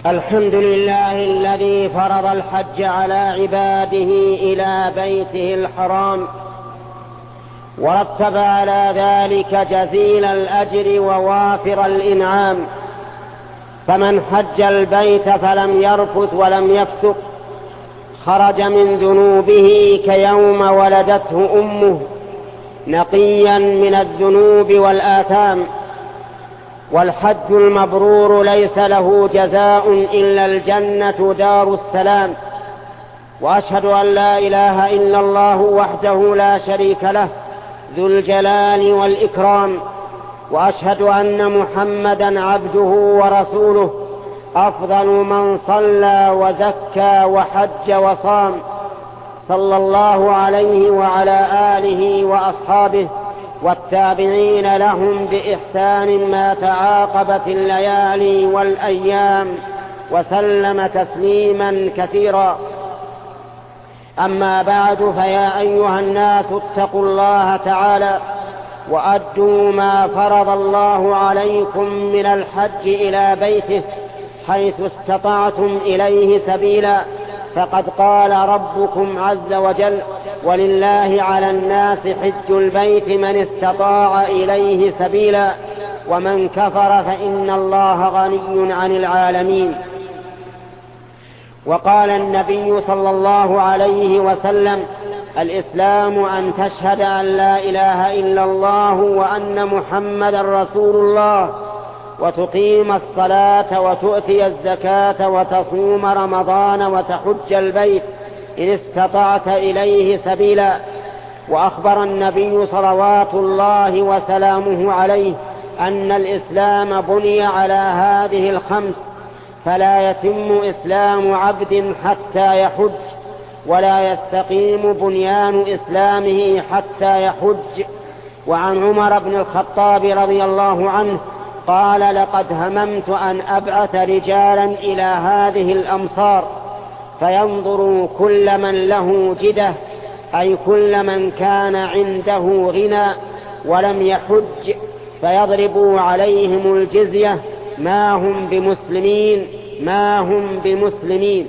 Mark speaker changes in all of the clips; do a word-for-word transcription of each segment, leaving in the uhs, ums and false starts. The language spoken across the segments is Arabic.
Speaker 1: الحمد لله الذي فرض الحج على عباده إلى بيته الحرام، ورتب على ذلك جزيل الأجر ووافر الإنعام. فمن حج البيت فلم يرفث ولم يفسق خرج من ذنوبه كيوم ولدته أمه، نقيا من الذنوب والآثام. والحج المبرور ليس له جزاء إلا الجنة دار السلام. وأشهد أن لا إله إلا الله وحده لا شريك له ذو الجلال والإكرام، وأشهد أن محمدا عبده ورسوله أفضل من صلى وزكى وحج وصام، صلى الله عليه وعلى آله وأصحابه والتابعين لهم بإحسان ما تعاقبت الليالي والأيام، وسلم تسليما كثيرا. أما بعد، فيا أيها الناس اتقوا الله تعالى وأدوا ما فرض الله عليكم من الحج إلى بيته حيث استطعتم إليه سبيلا. فقد قال ربكم عز وجل: ولله على الناس حج البيت من استطاع إليه سبيلا، ومن كفر فإن الله غني عن العالمين. وقال النبي صلى الله عليه وسلم: الإسلام أن تشهد أن لا إله إلا الله وأن محمدا رسول الله، وتقيم الصلاة وتؤتي الزكاة وتصوم رمضان وتحج البيت إن استطعت إليه سبيلا. وأخبر النبي صلوات الله وسلامه عليه أن الإسلام بني على هذه الخمس، فلا يتم إسلام عبد حتى يحج، ولا يستقيم بنيان إسلامه حتى يحج. وعن عمر بن الخطاب رضي الله عنه قال: لقد هممت أن أبعث رجالا إلى هذه الأمصار فينظروا كل من له جدة، أي كل من كان عنده غنى ولم يحج، فيضربوا عليهم الجزية، ما هم بمسلمين ما هم بمسلمين.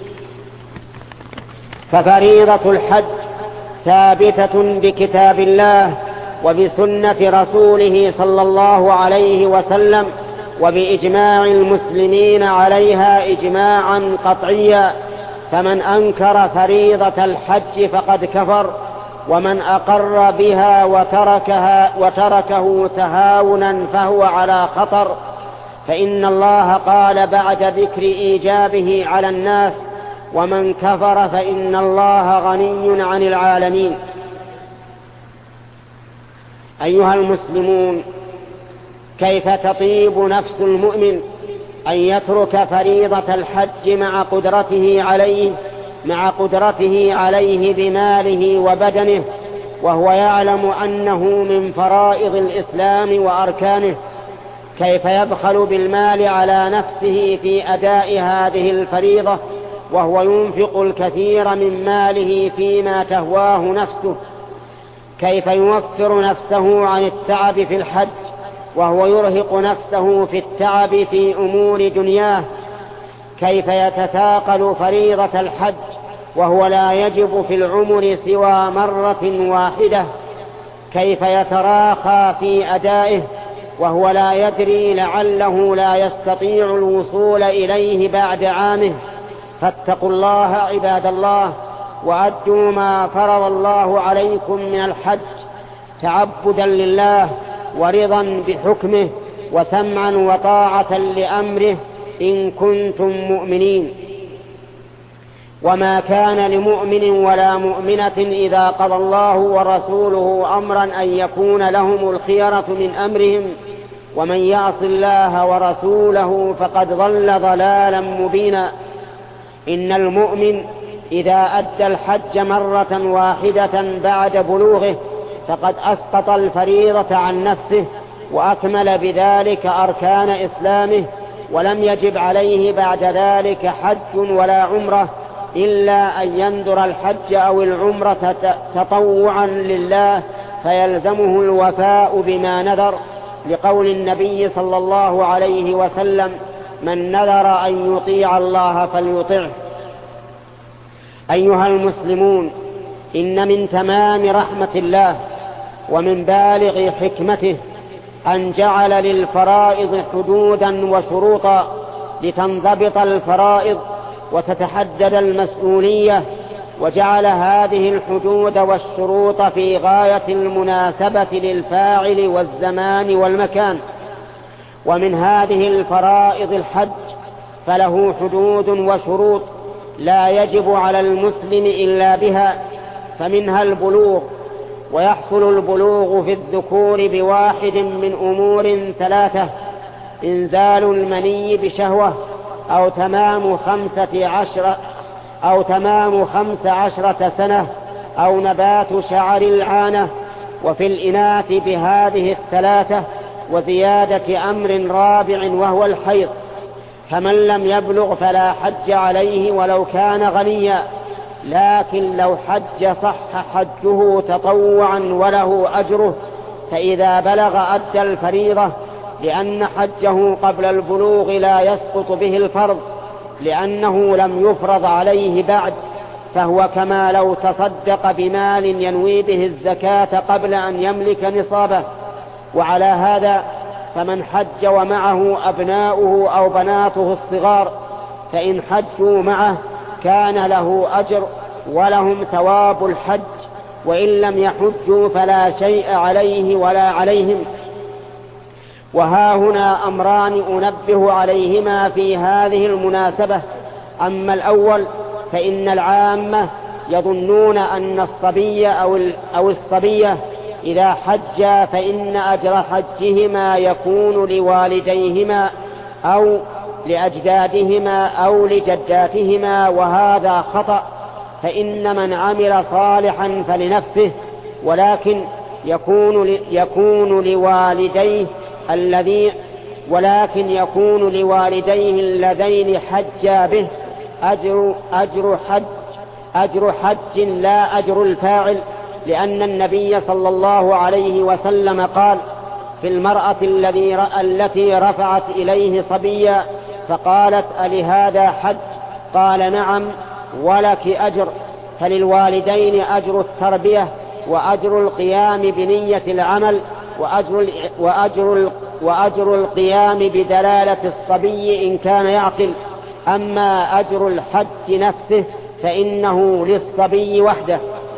Speaker 1: ففريضة الحج ثابتة بكتاب الله وبسنة رسوله صلى الله عليه وسلم، وبإجماع المسلمين عليها إجماعا قطعيا. فمن أنكر فريضة الحج فقد كفر، ومن أقر بها وتركها وتركه تهاونا فهو على خطر. فإن الله قال بعد ذكر إيجابه على الناس: ومن كفر فإن الله غني عن العالمين. أيها المسلمون، كيف تطيب نفس المؤمن أن يترك فريضة الحج مع قدرته عليه مع قدرته عليه بماله وبدنه، وهو يعلم أنه من فرائض الإسلام وأركانه؟ كيف يبخل بالمال على نفسه في أداء هذه الفريضة وهو ينفق الكثير من ماله فيما تهواه نفسه؟ كيف يوفر نفسه عن التعب في الحج وهو يرهق نفسه في التعب في أمور دنياه؟ كيف يتثاقل فريضة الحج وهو لا يجب في العمر سوى مرة واحدة؟ كيف يتراخى في أدائه وهو لا يدري لعله لا يستطيع الوصول إليه بعد عامه؟ فاتقوا الله عباد الله، وأدوا ما فرض الله عليكم من الحج تعبدا لله ورضا بحكمه وسمعا وطاعة لأمره إن كنتم مؤمنين. وما كان لمؤمن ولا مؤمنة إذا قضى الله ورسوله أمرا أن يكون لهم الخيرة من أمرهم، ومن يعص الله ورسوله فقد ضل ضلالا مبينا. إن المؤمن إذا أدى الحج مرة واحدة بعد بلوغه فقد أسقط الفريضة عن نفسه وأكمل بذلك أركان إسلامه، ولم يجب عليه بعد ذلك حج ولا عمرة إلا أن ينذر الحج أو العمرة تطوعا لله فيلزمه الوفاء بما نذر، لقول النبي صلى الله عليه وسلم: من نذر أن يطيع الله فليطعه. أيها المسلمون، إن من تمام رحمة الله ومن بالغ حكمته أن جعل للفرائض حدودا وشروطا لتنضبط الفرائض وتتحدد المسؤولية، وجعل هذه الحدود والشروط في غاية المناسبة للفاعل والزمان والمكان. ومن هذه الفرائض الحج، فله حدود وشروط لا يجب على المسلم إلا بها، فمنها البلوغ، ويحصل البلوغ في الذكور بواحد من أمور ثلاثة: إنزال المني بشهوة، أو تمام خمسة عشر أو تمام خمس عشرة سنة، أو نبات شعر العانة. وفي الإناث بهذه الثلاثة وزيادة أمر رابع وهو الحيض. فمن لم يبلغ فلا حج عليه ولو كان غنيا، لكن لو حج صح حجه تطوعا وله أجره، فإذا بلغ أدى الفريضة، لأن حجه قبل البلوغ لا يسقط به الفرض، لأنه لم يفرض عليه بعد، فهو كما لو تصدق بمال ينوي به الزكاة قبل أن يملك نصابه. وعلى هذا فمن حج ومعه أبناؤه أو بناته الصغار، فإن حجوا معه كان له أجر ولهم ثواب الحج، وإن لم يحجوا فلا شيء عليه ولا عليهم. وها هنا أمران أنبه عليهما في هذه المناسبة. أما الأول فإن العامة يظنون أن الصبي أو الصبية إذا حجا فإن أجر حجهما يكون لوالديهما أو لأجدادهما أو لجداتهما، وهذا خطأ. فإن من عمل صالحا فلنفسه، ولكن يكون يكون لوالديه الذي ولكن يكون لوالديه اللذين حجا به أجر أجر حج أجر حج لا أجر الفاعل، لأن النبي صلى الله عليه وسلم قال في المرأة الذي التي رفعت إليه صبيا فقالت: ألهذا حج؟ قال: نعم، ولك أجر. فللوالدين أجر التربية وأجر القيام بنية العمل وأجر, وأجر, وأجر القيام بدلالة الصبي إن كان يعقل. أما أجر الحج نفسه فإنه للصبي وحده.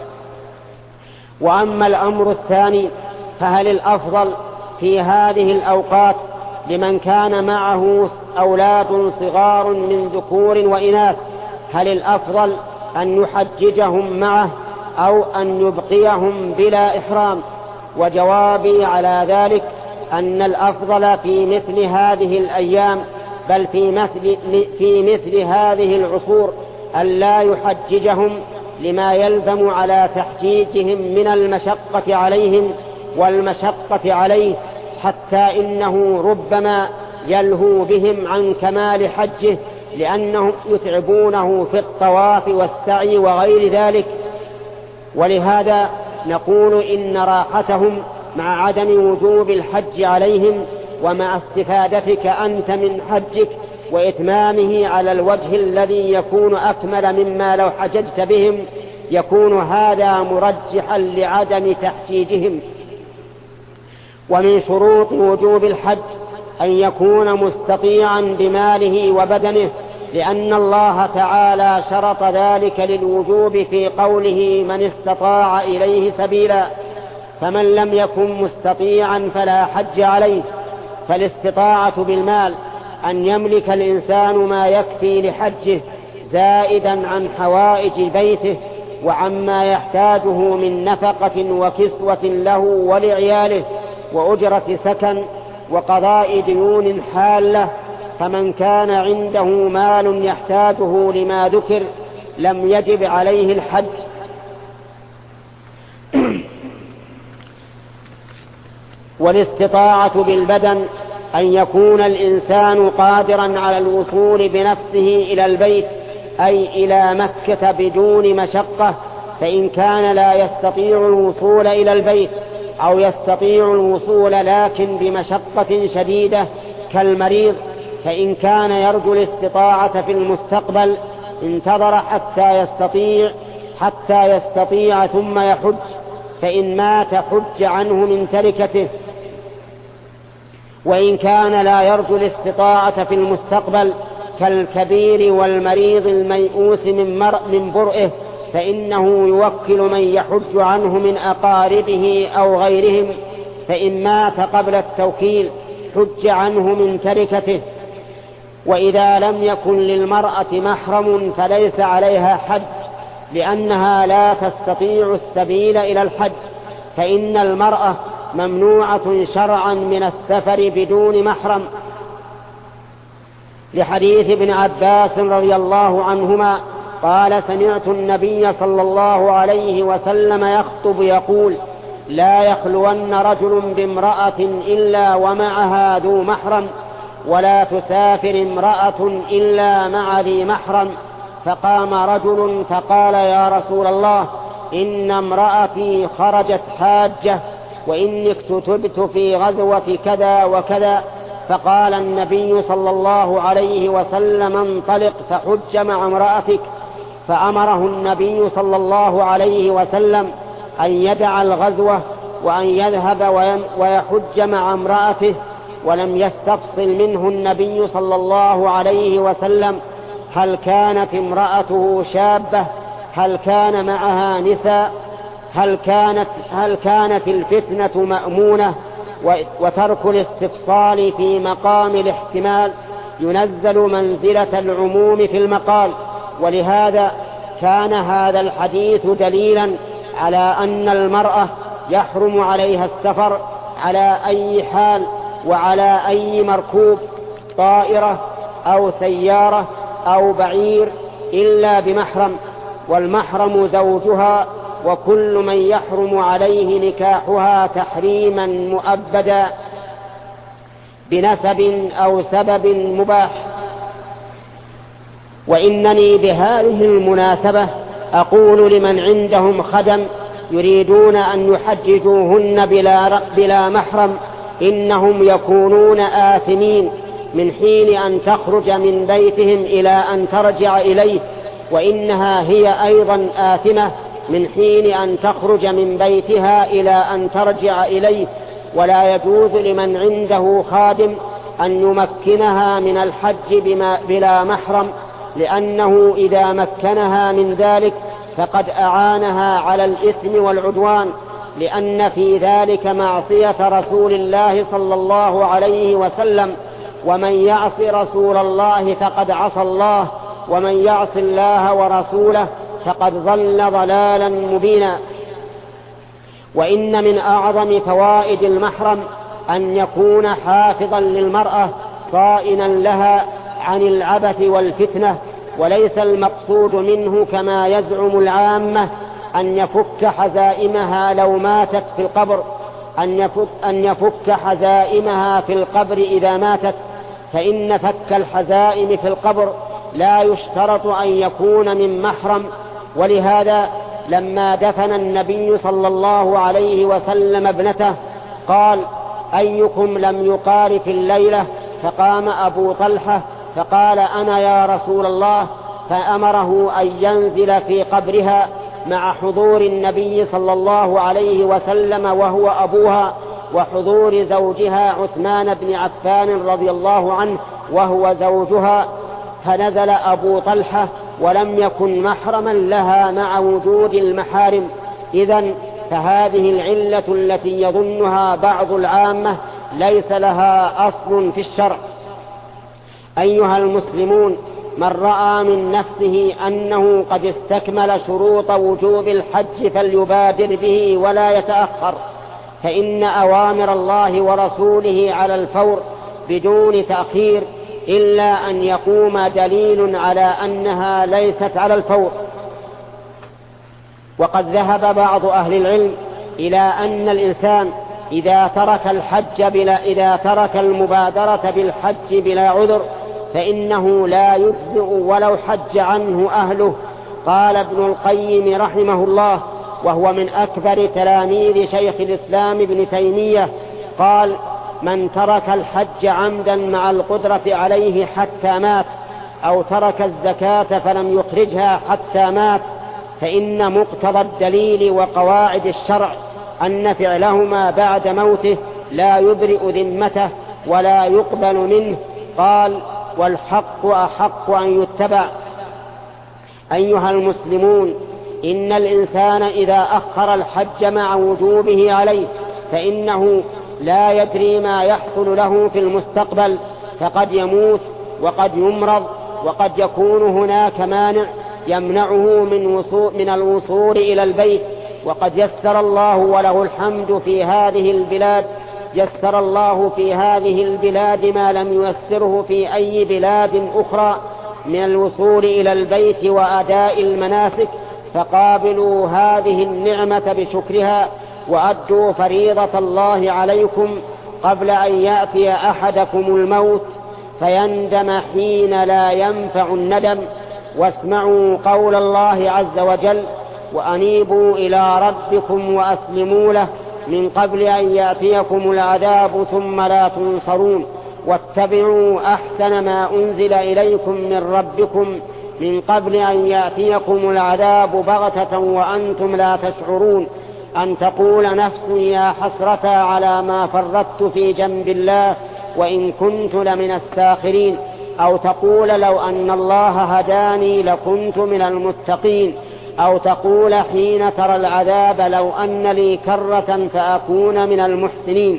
Speaker 1: وأما الأمر الثاني، فهل الأفضل في هذه الأوقات لمن كان معه أولاد صغار من ذكور وإناث، هل الأفضل أن يحججهم معه أو أن يبقيهم بلا إحرام؟ وجوابي على ذلك أن الأفضل في مثل هذه الأيام، بل في مثل, في مثل هذه العصور، أن لا يحججهم، لما يلزم على تحجيجهم من المشقة عليهم والمشقة عليه، حتى إنه ربما يلهو بهم عن كمال حجه، لأنهم يتعبونه في الطواف والسعي وغير ذلك. ولهذا نقول إن راحتهم مع عدم وجوب الحج عليهم، ومع استفادتك أنت من حجك وإتمامه على الوجه الذي يكون أكمل مما لو حججت بهم، يكون هذا مرجحا لعدم تحجيجهم. ومن شروط وجوب الحج أن يكون مستطيعا بماله وبدنه، لأن الله تعالى شرط ذلك للوجوب في قوله: من استطاع إليه سبيلا. فمن لم يكن مستطيعا فلا حج عليه. فالاستطاعة بالمال أن يملك الإنسان ما يكفي لحجه، زائدا عن حوائج بيته وعما يحتاجه من نفقة وكسوة له ولعياله وأجرة سكن وقضاء ديون حالة. فمن كان عنده مال يحتاجه لما ذكر لم يجب عليه الحج. والاستطاعة بالبدن أن يكون الإنسان قادرا على الوصول بنفسه إلى البيت، أي إلى مكة بدون مشقة. فإن كان لا يستطيع الوصول إلى البيت أو يستطيع الوصول لكن بمشقة شديدة كالمريض، فإن كان يرجو الاستطاعة في المستقبل انتظر حتى يستطيع حتى يستطيع ثم يحج، فإن مات حج عنه من تركته. وإن كان لا يرجو الاستطاعة في المستقبل كالكبير والمريض الميؤوس من, من برئه، فإنه يوكل من يحج عنه من أقاربه أو غيرهم، فإن مات قبل التوكيل حج عنه من تركته. وإذا لم يكن للمرأة محرم فليس عليها حج، لأنها لا تستطيع السبيل إلى الحج، فإن المرأة ممنوعة شرعا من السفر بدون محرم، لحديث ابن عباس رضي الله عنهما قال: سمعت النبي صلى الله عليه وسلم يخطب يقول: لا يخلون رجل بامرأة إلا ومعها ذو محرم، ولا تسافر امرأة إلا مع ذي محرم. فقام رجل فقال: يا رسول الله، إن امرأتي خرجت حاجة، وإني اكتتبت في غزوة كذا وكذا. فقال النبي صلى الله عليه وسلم: انطلق فحج مع امرأتك. فأمره النبي صلى الله عليه وسلم أن يدع الغزوة وأن يذهب ويحج مع امرأته، ولم يستفصل منه النبي صلى الله عليه وسلم هل كانت امرأته شابة، هل كان معها نساء، هل كانت, هل كانت الفتنة مأمونة. وترك الاستفصال في مقام الاحتمال ينزل منزلة العموم في المقال، ولهذا كان هذا الحديث دليلا على أن المرأة يحرم عليها السفر على أي حال وعلى أي مركوب، طائرة أو سيارة أو بعير، إلا بمحرم، والمحرم زوجها، وكل من يحرم عليه نكاحها تحريما مؤبدا بنسب أو سبب مباح. وإنني بهذه المناسبة أقول لمن عندهم خدم يريدون أن يحججوهن بلا, بلا محرم: إنهم يكونون آثمين من حين أن تخرج من بيتهم إلى أن ترجع إليه، وإنها هي أيضا آثمة من حين أن تخرج من بيتها إلى أن ترجع إليه. ولا يجوز لمن عنده خادم أن يمكنها من الحج بما بلا محرم، لأنه إذا مكنها من ذلك فقد أعانها على الإثم والعدوان، لأن في ذلك معصية رسول الله صلى الله عليه وسلم: ومن يعص رسول الله فقد عصى الله، ومن يعص الله ورسوله فقد ضل ضلالا مبينا. وإن من أعظم فوائد المحرم أن يكون حافظا للمرأة صائنا لها عن العبث والفتنة، وليس المقصود منه كما يزعم العامة أن يفك حزائمها لو ماتت في القبر، أن يفك, أن يفك حزائمها في القبر إذا ماتت، فإن فك الحزائم في القبر لا يشترط أن يكون من محرم. ولهذا لما دفن النبي صلى الله عليه وسلم ابنته قال: أيكم لم يقارف الليلة؟ فقام أبو طلحة فقال: أنا يا رسول الله. فأمره أن ينزل في قبرها مع حضور النبي صلى الله عليه وسلم وهو أبوها، وحضور زوجها عثمان بن عفان رضي الله عنه وهو زوجها. فنزل أبو طلحة ولم يكن محرما لها مع وجود المحارم. إذن فهذه العلة التي يظنها بعض العامة ليس لها أصل في الشرع. أيها المسلمون، من رأى من نفسه أنه قد استكمل شروط وجوب الحج فليبادر به ولا يتأخر، فإن أوامر الله ورسوله على الفور بدون تأخير، إلا أن يقوم دليل على أنها ليست على الفور. وقد ذهب بعض أهل العلم إلى أن الإنسان إذا ترك الحج بلا إذا ترك المبادرة بالحج بلا عذر فإنه لا يجزئ ولو حج عنه أهله. قال ابن القيم رحمه الله، وهو من أكبر تلاميذ شيخ الإسلام ابن تيمية، قال: من ترك الحج عمدا مع القدرة عليه حتى مات، أو ترك الزكاة فلم يخرجها حتى مات، فإن مقتضى الدليل وقواعد الشرع أن فعلهما بعد موته لا يبرئ ذمته ولا يقبل منه. قال: والحق أحق أن يتبع. أيها المسلمون، إن الإنسان إذا أخر الحج مع وجوبه عليه فإنه لا يدري ما يحصل له في المستقبل، فقد يموت وقد يمرض وقد يكون هناك مانع يمنعه من, وصول من الوصول إلى البيت. وقد يسر الله وله الحمد في هذه البلاد يسر الله في هذه البلاد ما لم ييسره في أي بلاد أخرى من الوصول إلى البيت وأداء المناسك، فقابلوا هذه النعمة بشكرها وأدوا فريضة الله عليكم قبل أن يأتي أحدكم الموت فيندم حين لا ينفع الندم. واسمعوا قول الله عز وجل: وأنيبوا إلى ربكم وأسلموا له من قبل أن يأتيكم العذاب ثم لا تنصرون، واتبعوا أحسن ما أنزل إليكم من ربكم من قبل أن يأتيكم العذاب بغتة وأنتم لا تشعرون، أن تقول نفس يا حسرة على ما فرطت في جنب الله وإن كنت لمن الساخرين، أو تقول لو أن الله هداني لكنت من المتقين، أو تقول حين ترى العذاب لو أن لي كرة فأكون من المحسنين.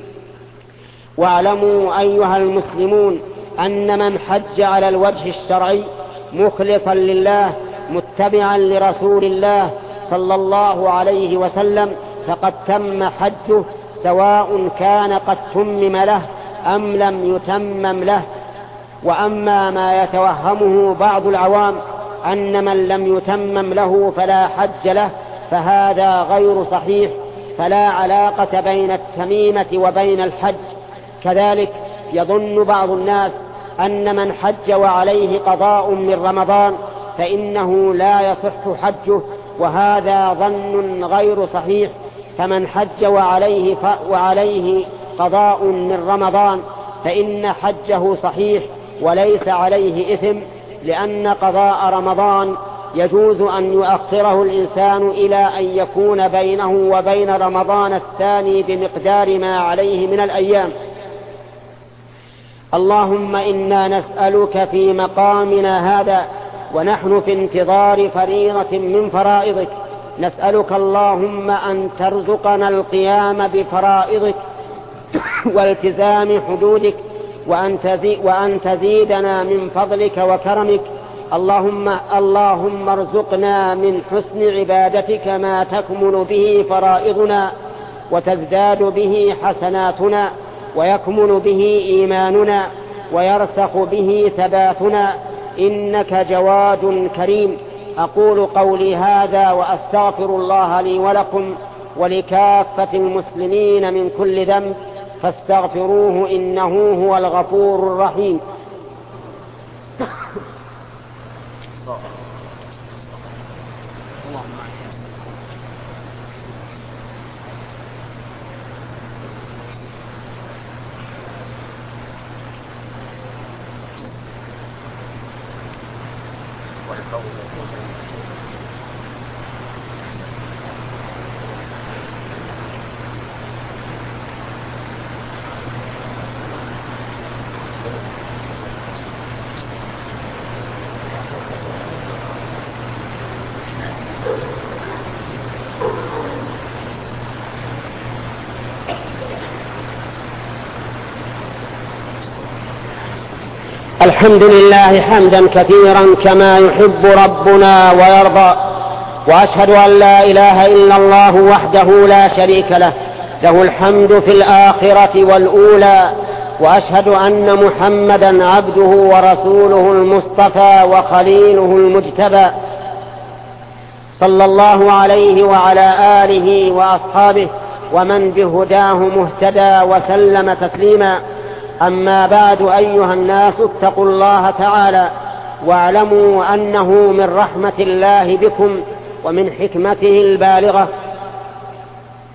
Speaker 1: واعلموا أيها المسلمون أن من حج على الوجه الشرعي مخلصا لله متبعا لرسول الله صلى الله عليه وسلم فقد تم حجه، سواء كان قد تمم له أم لم يتمم له. وأما ما يتوهمه بعض العوام أن من لم يتمم له فلا حج له فهذا غير صحيح، فلا علاقة بين التميمة وبين الحج. كذلك يظن بعض الناس أن من حج وعليه قضاء من رمضان فإنه لا يصح حجه، وهذا ظن غير صحيح. فمن حج وعليه, ف... وعليه قضاء من رمضان فإن حجه صحيح وليس عليه إثم، لأن قضاء رمضان يجوز أن يؤخره الإنسان إلى أن يكون بينه وبين رمضان الثاني بمقدار ما عليه من الأيام. اللهم إنا نسألك في مقامنا هذا ونحن في انتظار فريضة من فرائضك، نسألك اللهم أن ترزقنا القيام بفرائضك والتزام حدودك، وأن, تزي وأن تزيدنا من فضلك وكرمك. اللهم, اللهم ارزقنا من حسن عبادتك ما تكمل به فرائضنا وتزداد به حسناتنا ويكمل به إيماننا ويرسخ به ثباتنا، إنك جواد كريم. أقول قولي هذا وأستغفر الله لي ولكم ولكافة المسلمين من كل ذنب فاستغفروه إنه هو الغفور الرحيم. الحمد لله حمدا كثيرا كما يحب ربنا ويرضى، وأشهد أن لا إله إلا الله وحده لا شريك له، له الحمد في الآخرة والأولى، وأشهد أن محمدا عبده ورسوله المصطفى وخليله المجتبى، صلى الله عليه وعلى آله وأصحابه ومن بهداه مهتدى وسلم تسليما. أما بعد، أيها الناس اتقوا الله تعالى واعلموا أنه من رحمة الله بكم ومن حكمته البالغة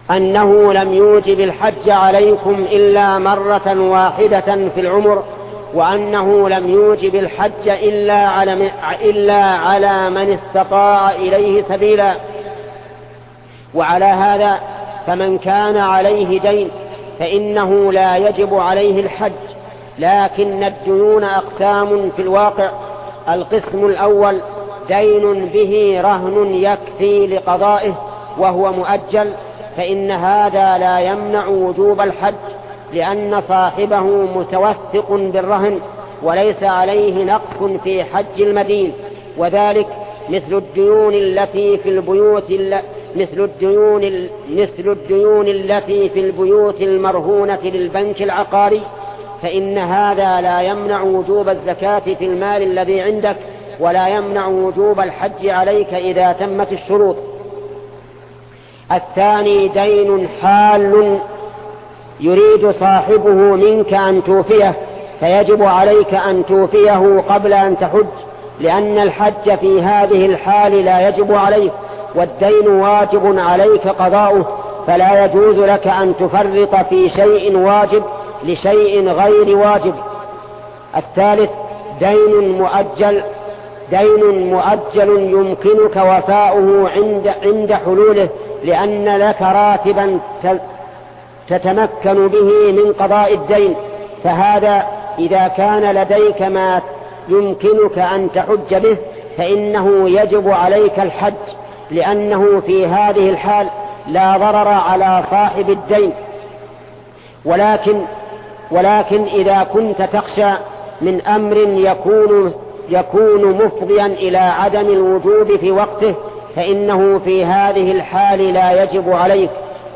Speaker 1: أنه لم يوجب الحج عليكم إلا مرة واحدة في العمر، وأنه لم يوجب الحج إلا على, إلا على من استطاع إليه سبيلا. وعلى هذا فمن كان عليه دين فإنه لا يجب عليه الحج، لكن الديون أقسام في الواقع. القسم الأول دين به رهن يكفي لقضائه وهو مؤجل، فإن هذا لا يمنع وجوب الحج، لأن صاحبه متوثق بالرهن وليس عليه نقص في حج المدين. وذلك مثل الديون التي في البيوت مثل الديون مثل الديون التي في البيوت المرهونة للبنك العقاري، فإن هذا لا يمنع وجوب الزكاة في المال الذي عندك، ولا يمنع وجوب الحج عليك إذا تمت الشروط. الثاني دين حال يريد صاحبه منك أن توفيه، فيجب عليك أن توفيه قبل أن تحج، لأن الحج في هذه الحال لا يجب عليك، والدين واجب عليك قضاؤه، فلا يجوز لك أن تفرط في شيء واجب لشيء غير واجب. الثالث دين مؤجل دين مؤجل يمكنك وفاؤه عند عند حلوله، لأن لك راتبا تتمكن به من قضاء الدين، فهذا إذا كان لديك ما يمكنك أن تحج به فإنه يجب عليك الحج، لأنه في هذه الحال لا ضرر على صاحب الدين. ولكن ولكن إذا كنت تخشى من أمر يكون يكون مفضيا إلى عدم الوجوب في وقته فإنه في هذه الحال لا يجب عليك.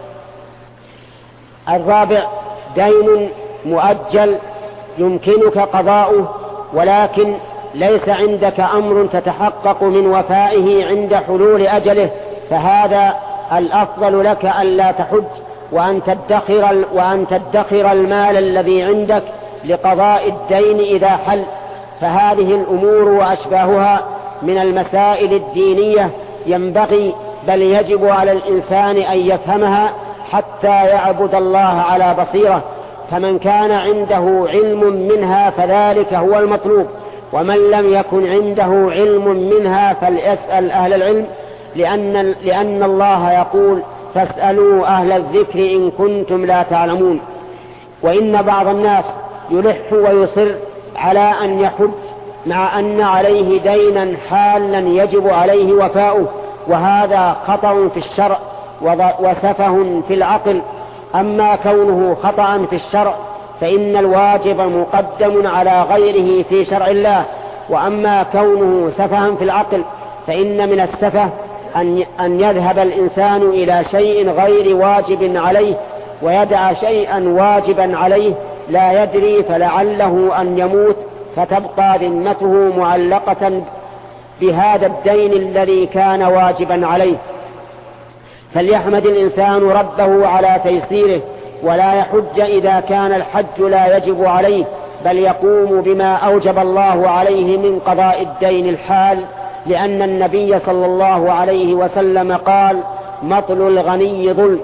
Speaker 1: الرابع دين مؤجل يمكنك قضاؤه، ولكن ليس عندك أمر تتحقق من وفائه عند حلول أجله، فهذا الأفضل لك ألا تحج، وأن تدخر, وأن تدخر المال الذي عندك لقضاء الدين إذا حل. فهذه الأمور وأشباهها من المسائل الدينية ينبغي بل يجب على الإنسان أن يفهمها حتى يعبد الله على بصيرة، فمن كان عنده علم منها فذلك هو المطلوب، ومن لم يكن عنده علم منها فليسأل أهل العلم، لأن, لأن الله يقول فاسألوا أهل الذكر إن كنتم لا تعلمون. وإن بعض الناس يلح ويصر على أن يحج مع أن عليه دينا حالا يجب عليه وفاؤه، وهذا خطأ في الشرع وسفه في العقل. أما كونه خطأ في الشرع فإن الواجب مقدم على غيره في شرع الله، وأما كونه سفها في العقل فإن من السفه أن يذهب الإنسان إلى شيء غير واجب عليه ويدع شيئا واجبا عليه لا يدري، فلعله أن يموت فتبقى ذمته معلقة بهذا الدين الذي كان واجبا عليه. فليحمد الإنسان ربه على تيسيره، ولا يحج إذا كان الحج لا يجب عليه، بل يقوم بما أوجب الله عليه من قضاء الدين الحال، لأن النبي صلى الله عليه وسلم قال مطل الغني ظلم.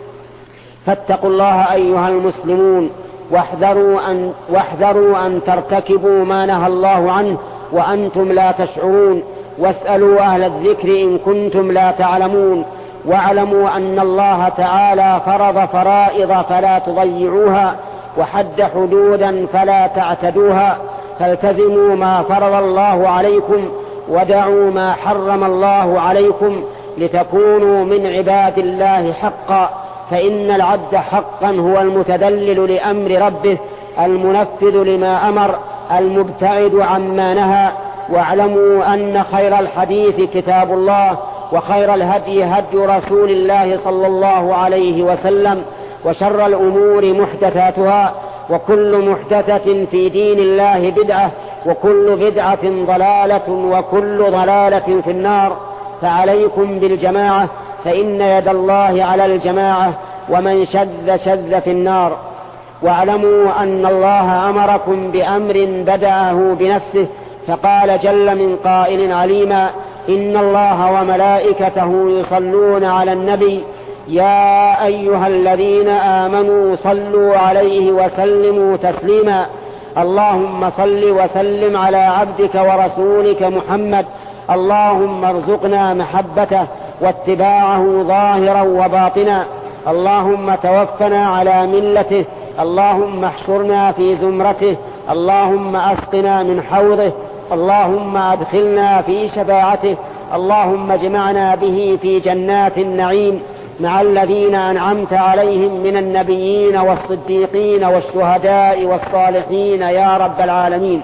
Speaker 1: فاتقوا الله أيها المسلمون، واحذروا أن, واحذروا أن ترتكبوا ما نهى الله عنه وأنتم لا تشعرون، واسألوا أهل الذكر إن كنتم لا تعلمون، واعلموا أن الله تعالى فرض فرائض فلا تضيعوها، وحد حدودا فلا تعتدوها، فالتزموا ما فرض الله عليكم ودعوا ما حرم الله عليكم لتكونوا من عباد الله حقا، فإن العبد حقا هو المتذلل لأمر ربه المنفذ لما أمر المبتعد عما نهى. واعلموا أن خير الحديث كتاب الله، وخير الهدي هدي رسول الله صلى الله عليه وسلم، وشر الأمور محدثاتها، وكل محدثة في دين الله بدعة، وكل بدعة ضلالة، وكل ضلالة في النار. فعليكم بالجماعة، فإن يد الله على الجماعة، ومن شذ شذ في النار. واعلموا أن الله أمركم بأمر بدأه بنفسه، فقال جل من قائل عليما: إن الله وملائكته يصلون على النبي يا أيها الذين آمنوا صلوا عليه وسلموا تسليما. اللهم صل وسلم على عبدك ورسولك محمد. اللهم ارزقنا محبته واتباعه ظاهرا وباطنا. اللهم توفنا على ملته. اللهم احشرنا في زمرته. اللهم أسقنا من حوضه. اللهم أدخلنا في شفاعته. اللهم اجمعنا به في جنات النعيم مع الذين أنعمت عليهم من النبيين والصديقين والشهداء والصالحين يا رب العالمين.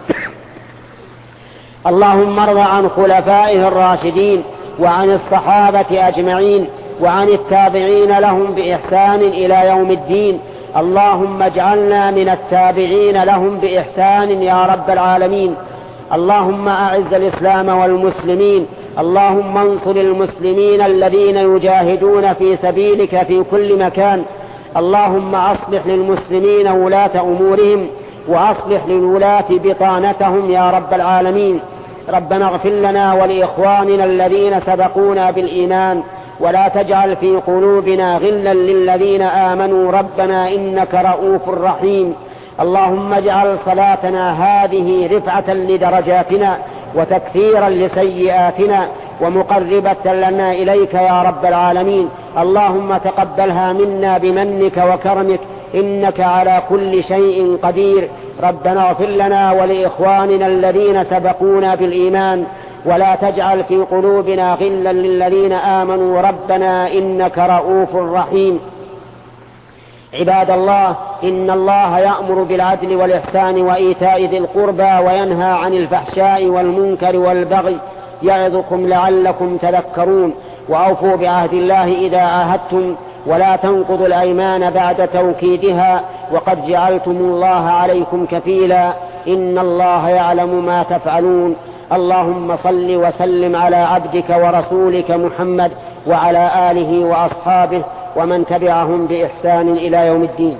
Speaker 1: اللهم ارض عن خلفائه الراشدين وعن الصحابة أجمعين وعن التابعين لهم بإحسان إلى يوم الدين. اللهم اجعلنا من التابعين لهم بإحسان يا رب العالمين. اللهم أعز الإسلام والمسلمين. اللهم انصر المسلمين الذين يجاهدون في سبيلك في كل مكان. اللهم أصلح للمسلمين ولاة أمورهم وأصلح للولاة بطانتهم يا رب العالمين. ربنا اغفر لنا ولإخواننا الذين سبقونا بالإيمان ولا تجعل في قلوبنا غلا للذين آمنوا ربنا إنك رؤوف رحيم. اللهم اجعل صلاتنا هذه رفعة لدرجاتنا وتكفيرا لسيئاتنا ومقربة لنا إليك يا رب العالمين. اللهم تقبلها منا بمنك وكرمك إنك على كل شيء قدير. ربنا اغفر لنا ولإخواننا الذين سبقونا بالإيمان ولا تجعل في قلوبنا غلا للذين آمنوا ربنا إنك رؤوف رحيم. عباد الله، إن الله يأمر بالعدل والإحسان وإيتاء ذي القربى وينهى عن الفحشاء والمنكر والبغي يعظكم لعلكم تذكرون. وأوفوا بعهد الله إذا عاهدتم ولا تنقضوا الأيمان بعد توكيدها وقد جعلتم الله عليكم كفيلا إن الله يعلم ما تفعلون. اللهم صل وسلم على عبدك ورسولك محمد وعلى آله وأصحابه ومن تبعهم بإحسان إلى يوم الدين.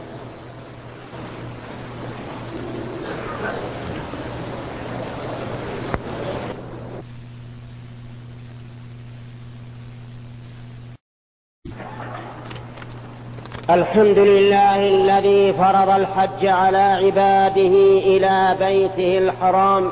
Speaker 1: الحمد لله الذي فرض الحج على عباده إلى بيته الحرام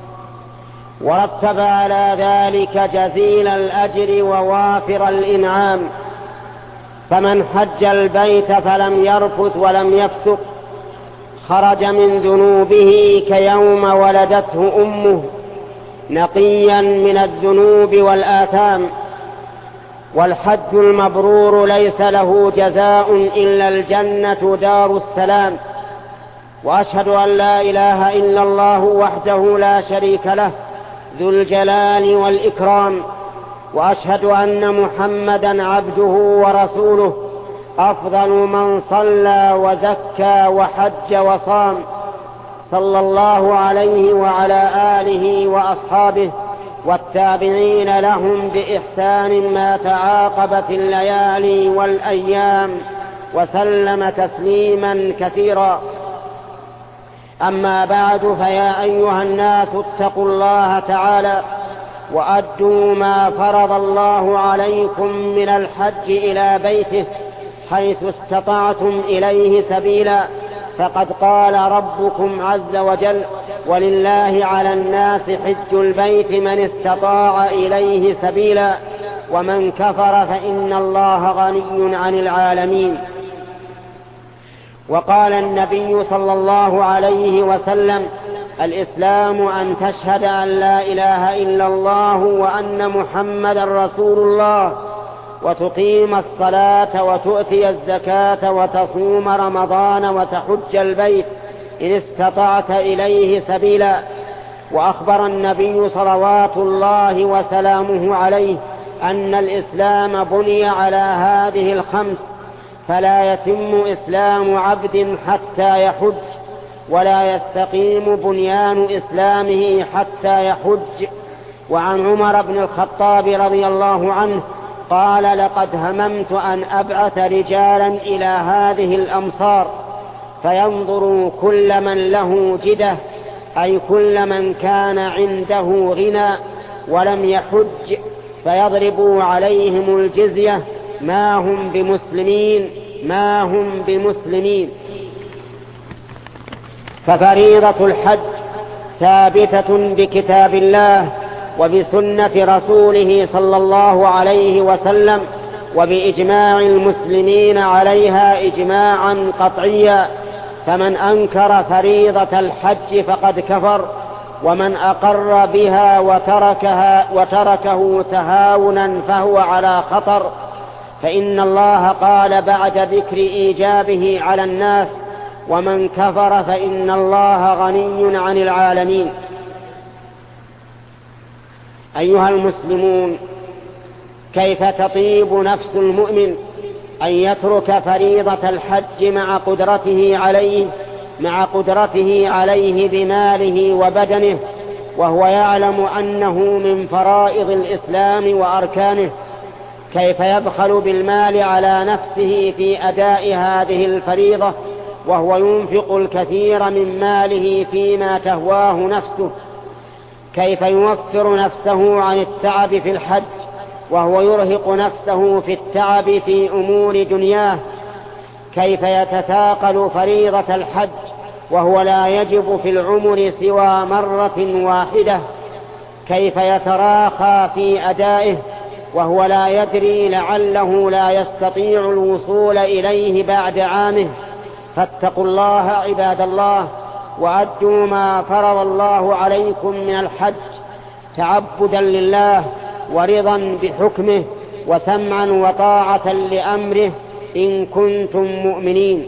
Speaker 1: ورتب على ذلك جزيل الأجر ووافر الإنعام. فمن حج البيت فلم يرفث ولم يفسق خرج من ذنوبه كيوم ولدته أمه نقيا من الذنوب والآثام. والحج المبرور ليس له جزاء إلا الجنة دار السلام. وأشهد أن لا إله إلا الله وحده لا شريك له ذو الجلال والإكرام. وأشهد أن محمدا عبده ورسوله أفضل من صلى وزكى وحج وصام، صلى الله عليه وعلى آله وأصحابه والتابعين لهم بإحسان ما تعاقبت الليالي والأيام وسلم تسليما كثيرا. أما بعد، فيا أيها الناس اتقوا الله تعالى وأدوا ما فرض الله عليكم من الحج إلى بيته حيث استطعتم إليه سبيلا. فقد قال ربكم عز وجل: ولله على الناس حج البيت من استطاع إليه سبيلا ومن كفر فإن الله غني عن العالمين. وقال النبي صلى الله عليه وسلم: الإسلام أن تشهد أن لا إله إلا الله وأن محمدا رسول الله وتقيم الصلاة وتؤتي الزكاة وتصوم رمضان وتحج البيت إن استطعت إليه سبيلا. وأخبر النبي صلوات الله وسلامه عليه أن الإسلام بني على هذه الخمس، فلا يتم إسلام عبد حتى يحج، ولا يستقيم بنيان إسلامه حتى يحج. وعن عمر بن الخطاب رضي الله عنه قال: لقد هممت أن أبعث رجالا إلى هذه الأمصار فينظروا كل من له جدة، أي كل من كان عنده غنى ولم يحج، فيضربوا عليهم الجزية ما هم بمسلمين ما هم بمسلمين ففريضة الحج ثابتة بكتاب الله وبسنة رسوله صلى الله عليه وسلم وبإجماع المسلمين عليها إجماعا قطعيا، فمن أنكر فريضة الحج فقد كفر، ومن أقر بها وتركها وتركه تهاونا فهو على خطر، فإن الله قال بعد ذكر إيجابه على الناس: ومن كفر فإن الله غني عن العالمين. أيها المسلمون، كيف تطيب نفس المؤمن أن يترك فريضة الحج مع قدرته عليه مع قدرته عليه بماله وبدنه، وهو يعلم أنه من فرائض الإسلام وأركانه؟ كيف يبخل بالمال على نفسه في أداء هذه الفريضة وهو ينفق الكثير من ماله فيما تهواه نفسه؟ كيف يوفر نفسه عن التعب في الحج وهو يرهق نفسه في التعب في أمور دنياه؟ كيف يتثاقل فريضة الحج وهو لا يجب في العمر سوى مرة واحدة؟ كيف يتراخى في أدائه وهو لا يدري لعله لا يستطيع الوصول إليه بعد عامه؟ فاتقوا الله عباد الله، وأدوا ما فرض الله عليكم من الحج تعبدا لله ورضا بحكمه وسمعا وطاعة لأمره إن كنتم مؤمنين.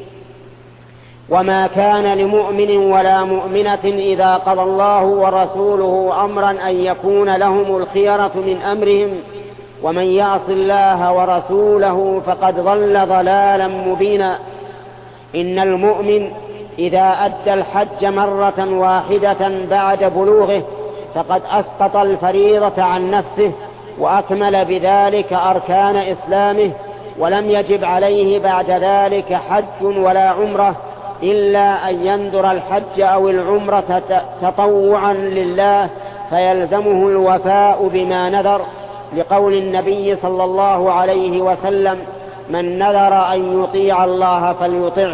Speaker 1: وما كان لمؤمن ولا مؤمنة إذا قضى الله ورسوله أمرا أن يكون لهم الخيرة من أمرهم، ومن يعص الله ورسوله فقد ضل ضلالا مبينا. إن المؤمن إذا أدى الحج مرة واحدة بعد بلوغه فقد أسقط الفريضة عن نفسه وأكمل بذلك أركان إسلامه، ولم يجب عليه بعد ذلك حج ولا عمرة إلا أن ينذر الحج أو العمرة تطوعا لله فيلزمه الوفاء بما نذر، لقول النبي صلى الله عليه وسلم: من نذر أن يطيع الله فليطعه.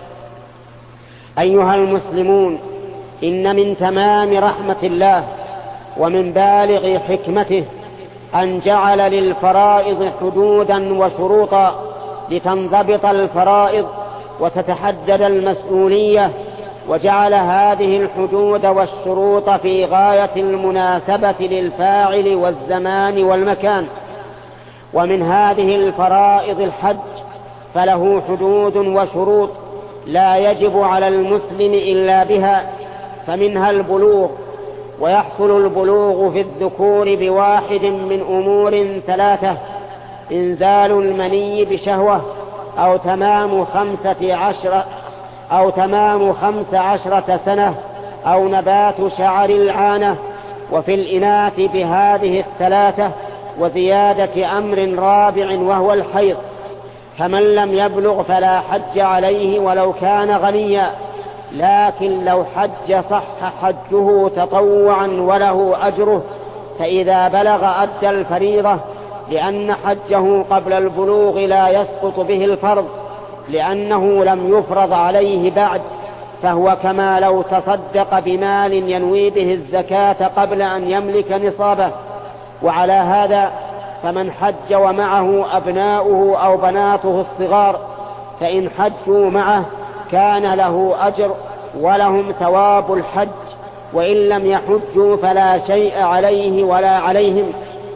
Speaker 1: أيها المسلمون، إن من تمام رحمة الله ومن بالغ حكمته أن جعل للفرائض حدودا وشروطا لتنضبط الفرائض وتتحدد المسؤولية، وجعل هذه الحدود والشروط في غاية المناسبة للفاعل والزمان والمكان. ومن هذه الفرائض الحج، فله حدود وشروط لا يجب على المسلم إلا بها، فمنها البلوغ، ويحصل البلوغ في الذكور بواحد من أمور ثلاثة: إنزال المني بشهوة، أو تمام خمسة عشر أو تمام خمس عشرة سنة، أو نبات شعر العانة. وفي الإناث بهذه الثلاثة وزيادة أمر رابع وهو الحيض. فمن لم يبلغ فلا حج عليه ولو كان غنيا، لكن لو حج صح حجه تطوعا وله أجره، فإذا بلغ أدى الفريضة، لأن حجه قبل البلوغ لا يسقط به الفرض لأنه لم يفرض عليه بعد، فهو كما لو تصدق بمال ينوي به الزكاة قبل أن يملك نصابه. وعلى هذا فمن حج ومعه أبناؤه أو بناته الصغار فإن حجوا معه كان له أجر ولهم ثواب الحج، وإن لم يحجوا فلا شيء عليه ولا عليهم.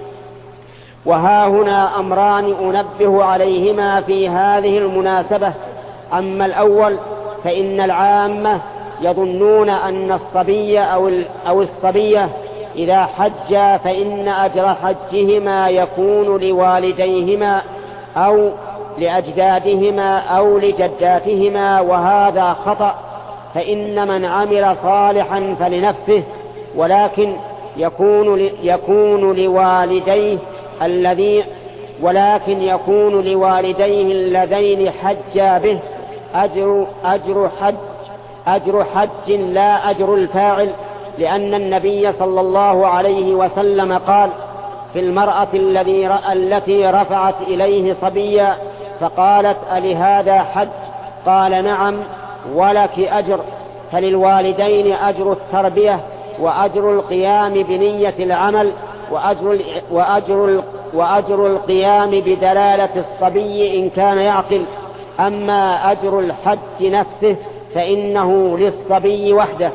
Speaker 1: وها هنا أمران أنبه عليهما في هذه المناسبة. أما الأول فإن العامة يظنون أن الصبي أو الصبية إذا حجا فإن أجر حجهما يكون لوالديهما أو لأجدادهما أو لجداتهما، وهذا خطأ، فإن من عمل صالحا فلنفسه، ولكن يكون يكون لوالديه الذي ولكن يكون لوالديه اللذين حجا به أجر أجر حج أجر حج لا أجر الفاعل، لأن النبي صلى الله عليه وسلم قال: في المرأة الذي التي رفعت إليه صبيا فقالت ألهذا حج؟ قال نعم ولك أجر. فللوالدين أجر التربية وأجر القيام بنية العمل وأجر, وأجر, وأجر القيام بدلالة الصبي إن كان يعقل. أما أجر الحج نفسه فإنه للصبي وحده.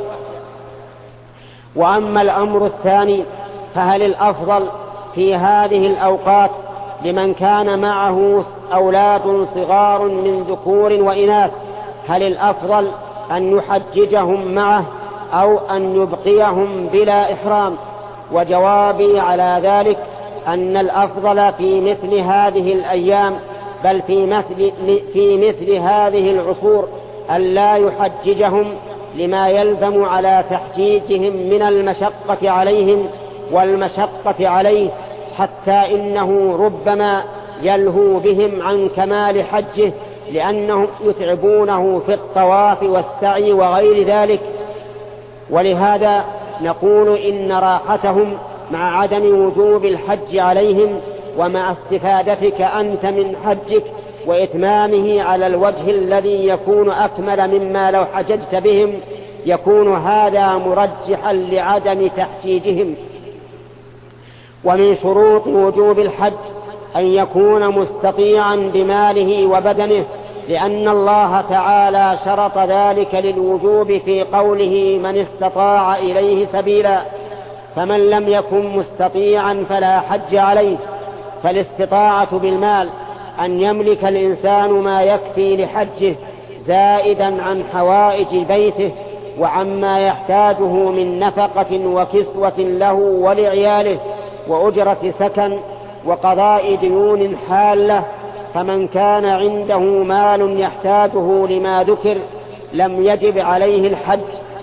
Speaker 1: وأما الأمر الثاني فهل الأفضل في هذه الأوقات لمن كان معه أولاد صغار من ذكور وإناث، هل الأفضل أن يحججهم معه أو أن يبقيهم بلا إحرام؟ وجوابي على ذلك أن الأفضل في مثل هذه الأيام بل في مثل, في مثل هذه العصور أن لا يحججهم لما يلزم على تحجيجهم من المشقة عليهم والمشقة عليه، حتى إنه ربما يلهو بهم عن كمال حجه لأنهم يتعبونه في الطواف والسعي وغير ذلك. ولهذا نقول إن راحتهم مع عدم وجوب الحج عليهم ومع استفادتك أنت من حجك وإتمامه على الوجه الذي يكون أكمل مما لو حججت بهم، يكون هذا مرجحا لعدم تحجيجهم. ومن شروط وجوب الحج أن يكون مستطيعا بماله وبدنه، لأن الله تعالى شرط ذلك للوجوب في قوله من استطاع إليه سبيلا. فمن لم يكن مستطيعا فلا حج عليه. فالاستطاعة بالمال أن يملك الإنسان ما يكفي لحجه زائدا عن حوائج بيته وعما يحتاجه من نفقة وكسوة له ولعياله وأجرة سكن وقضاء ديون حالة. فمن كان عنده مال يحتاجه لما ذكر لم يجب عليه الحج.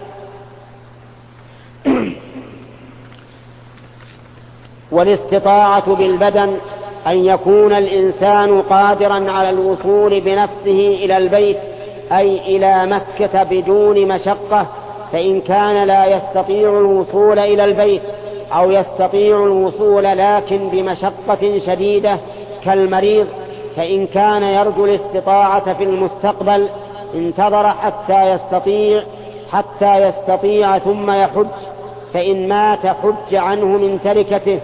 Speaker 1: والاستطاعة بالبدن أن يكون الإنسان قادرا على الوصول بنفسه إلى البيت أي إلى مكة بدون مشقة. فإن كان لا يستطيع الوصول إلى البيت أو يستطيع الوصول لكن بمشقة شديدة كالمريض، فإن كان يرجو الاستطاعة في المستقبل انتظر حتى يستطيع حتى يستطيع ثم يحج، فإن مات حج عنه من تركته.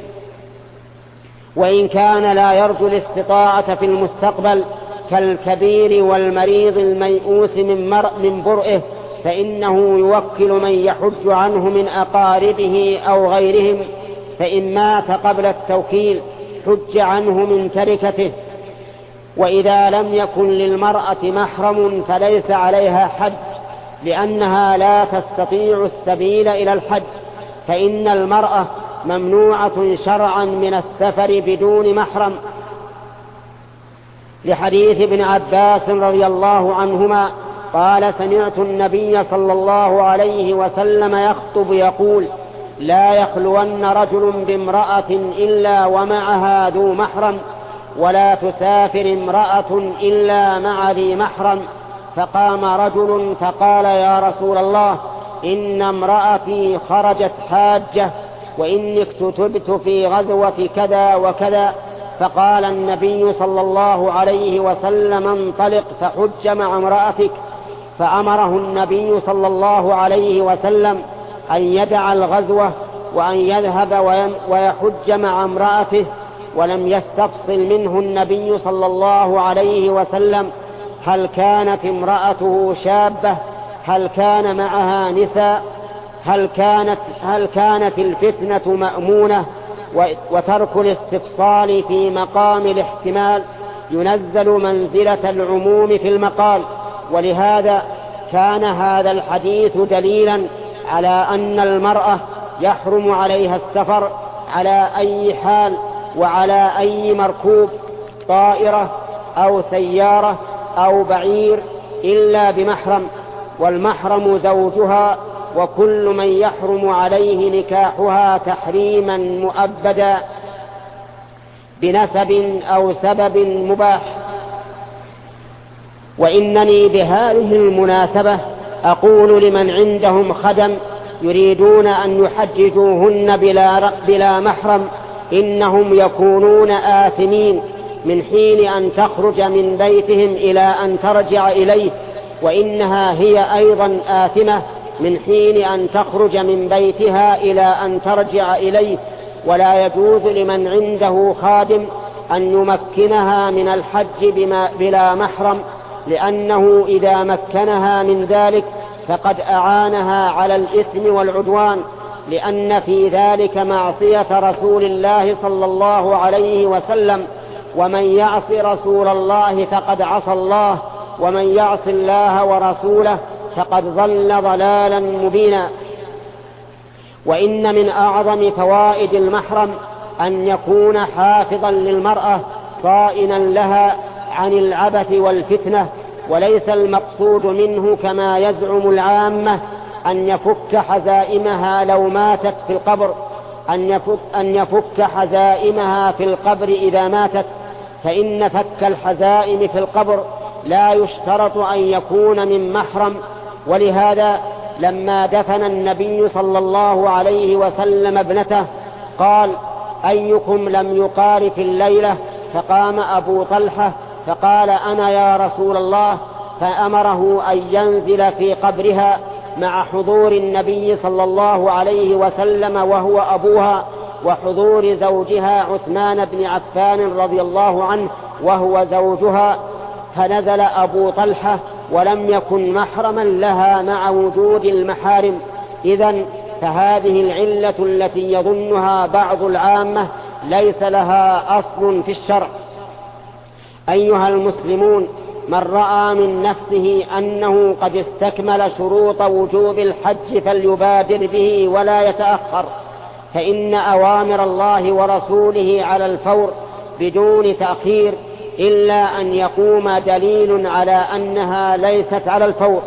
Speaker 1: وإن كان لا يرجو الاستطاعة في المستقبل كالكبير والمريض الميؤوس من, من برئه فإنه يوكل من يحج عنه من أقاربه أو غيرهم، فإن مات قبل التوكيل حج عنه من تركته. وإذا لم يكن للمرأة محرم فليس عليها حج لأنها لا تستطيع السبيل إلى الحج، فإن المرأة ممنوعة شرعا من السفر بدون محرم، لحديث ابن عباس رضي الله عنهما قال سمعت النبي صلى الله عليه وسلم يخطب يقول لا يخلون رجل بامرأة إلا ومعها ذو محرم ولا تسافر امرأة إلا مع ذي محرم. فقام رجل فقال يا رسول الله إن امرأتي خرجت حاجة وإني اكتتبت في غزوة كذا وكذا. فقال النبي صلى الله عليه وسلم انطلق فحج مع امرأتك. فأمره النبي صلى الله عليه وسلم أن يدع الغزوة وأن يذهب ويحج مع امرأته، ولم يستفصل منه النبي صلى الله عليه وسلم هل كانت امرأته شابة، هل كان معها نساء، هل كانت, هل كانت الفتنة مأمونة. وترك الاستفصال في مقام الاحتمال ينزل منزلة العموم في المقال. ولهذا كان هذا الحديث دليلا على أن المرأة يحرم عليها السفر على أي حال وعلى أي مركوب طائرة أو سيارة أو بعير إلا بمحرم، والمحرم زوجها، وكل من يحرم عليه نكاحها تحريما مؤبدا بنسب أو سبب مباح. وإنني بهذه المناسبة أقول لمن عندهم خدم يريدون أن يحججوهن بلا, بلا محرم إنهم يكونون آثمين من حين أن تخرج من بيتهم إلى أن ترجع إليه، وإنها هي أيضا آثمة من حين أن تخرج من بيتها إلى أن ترجع إليه. ولا يجوز لمن عنده خادم أن يمكنها من الحج بما بلا محرم، لأنه إذا مكنها من ذلك فقد أعانها على الإثم والعدوان، لأن في ذلك معصية رسول الله صلى الله عليه وسلم، ومن يعص رسول الله فقد عصى الله، ومن يعص الله ورسوله فقد ضل ضلالا مبينا. وإن من أعظم فوائد المحرم أن يكون حافظا للمرأة صائنا لها عن العبث والفتنة، وليس المقصود منه كما يزعم العامة أن يفك حزائمها لو ماتت في القبر، أن يفك, أن يفك حزائمها في القبر إذا ماتت، فإن فك الحزائم في القبر لا يشترط أن يكون من محرم. ولهذا لما دفن النبي صلى الله عليه وسلم ابنته قال: أيكم لم يقارف الليلة؟ فقام أبو طلحة فقال: أنا يا رسول الله، فأمره أن ينزل في قبرها مع حضور النبي صلى الله عليه وسلم وهو أبوها، وحضور زوجها عثمان بن عفان رضي الله عنه وهو زوجها. فنزل أبو طلحة ولم يكن محرما لها مع وجود المحارم. إذن فهذه العلة التي يظنها بعض العامة ليس لها أصل في الشرع. أيها المسلمون، من رأى من نفسه أنه قد استكمل شروط وجوب الحج فليبادر به ولا يتأخر، فإن أوامر الله ورسوله على الفور بدون تأخير، إلا أن يقوم دليل على أنها ليست على الفور.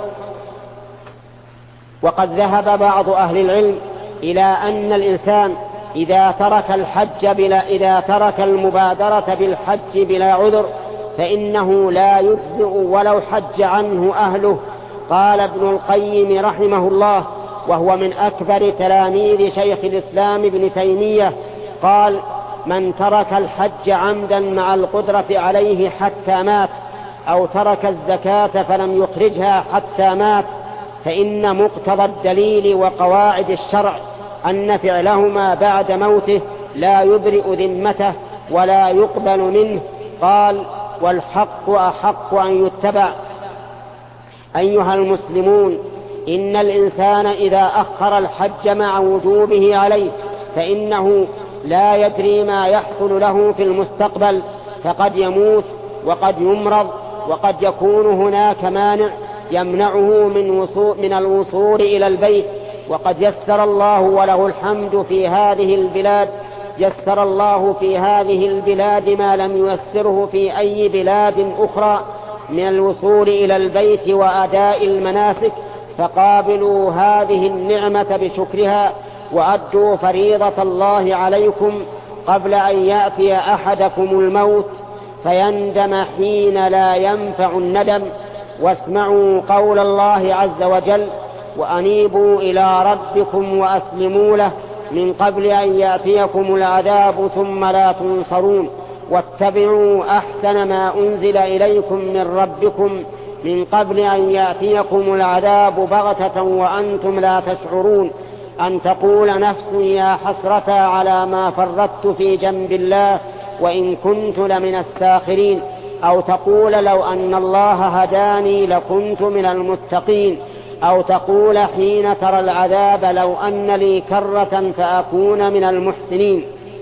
Speaker 1: وقد ذهب بعض أهل العلم إلى أن الإنسان إذا ترك الحج بلا إذا ترك المبادرة بالحج بلا عذر فإنه لا يجزئ ولو حج عنه أهله. قال ابن القيم رحمه الله، وهو من أكبر تلاميذ شيخ الإسلام ابن تيمية، قال: من ترك الحج عمدا مع القدرة عليه حتى مات، أو ترك الزكاة فلم يخرجها حتى مات، فإن مقتضى الدليل وقواعد الشرع أن فعلهما بعد موته لا يبرئ ذمته ولا يقبل منه. قال: والحق أحق أن يتبع. أيها المسلمون، إن الإنسان إذا أخر الحج مع وجوبه عليه فإنه لا يدري ما يحصل له في المستقبل، فقد يموت وقد يمرض، وقد يكون هناك مانع يمنعه من, وصول من الوصول إلى البيت. وقد يسر الله وله الحمد في هذه البلاد يسر الله في هذه البلاد ما لم ييسره في أي بلاد أخرى من الوصول إلى البيت وأداء المناسك، فقابلوا هذه النعمة بشكرها، وأدوا فريضة الله عليكم قبل أن يأتي أحدكم الموت فيندم حين لا ينفع الندم. واسمعوا قول الله عز وجل: وأنيبوا إلى ربكم وأسلموا له من قبل أن يأتيكم العذاب ثم لا تنصرون، واتبعوا أحسن ما أنزل إليكم من ربكم من قبل أن يأتيكم العذاب بغتة وأنتم لا تشعرون، أن تقول نفس يا حسرة على ما فرطت في جنب الله وإن كنت لمن الساخرين، أو تقول لو أن الله هداني لكنت من المتقين، أو تقول حين ترى العذاب لو أن لي كرة فأكون من المحسنين.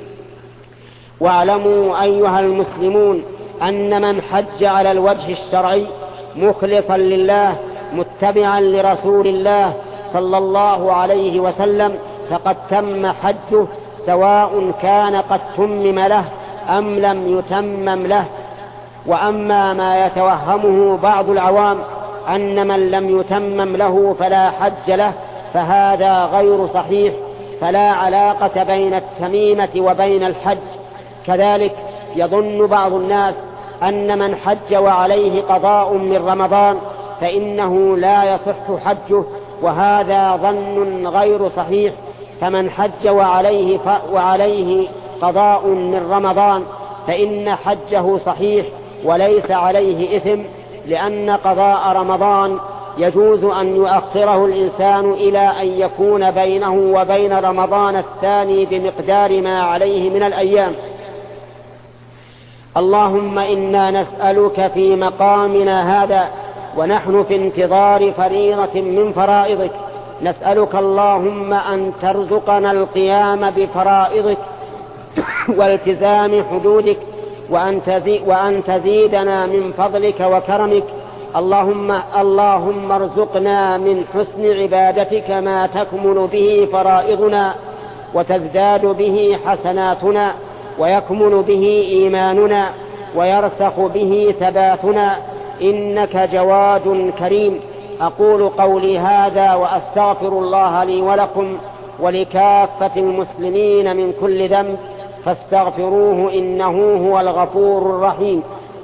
Speaker 1: واعلموا أيها المسلمون أن من حج على الوجه الشرعي مخلصا لله متبعا لرسول الله صلى الله عليه وسلم فقد تم حجه، سواء كان قد تمم له أم لم يتمم له. وأما ما يتوهمه بعض العوام أن من لم يتمم له فلا حج له فهذا غير صحيح، فلا علاقة بين التميمة وبين الحج. كذلك يظن بعض الناس أن من حج وعليه قضاء من رمضان فإنه لا يصح حجه، وهذا ظن غير صحيح. فمن حج وعليه, ف... وعليه قضاء من رمضان فإن حجه صحيح وليس عليه إثم، لأن قضاء رمضان يجوز أن يؤخره الإنسان إلى أن يكون بينه وبين رمضان الثاني بمقدار ما عليه من الأيام. اللهم إنا نسألك في مقامنا هذا ونحن في انتظار فريضة من فرائضك، نسألك اللهم أن ترزقنا القيام بفرائضك والتزام حدودك، وأن تزيد وأن تزيدنا من فضلك وكرمك. اللهم اللهم ارزقنا من حسن عبادتك ما تكمل به فرائضنا وتزداد به حسناتنا ويكمل به إيماننا ويرسخ به ثباتنا، إنك جواد كريم. أقول قولي هذا وأستغفر الله لي ولكم ولكافة المسلمين من كل ذنب، فاستغفروه إنه هو الغفور الرحيم.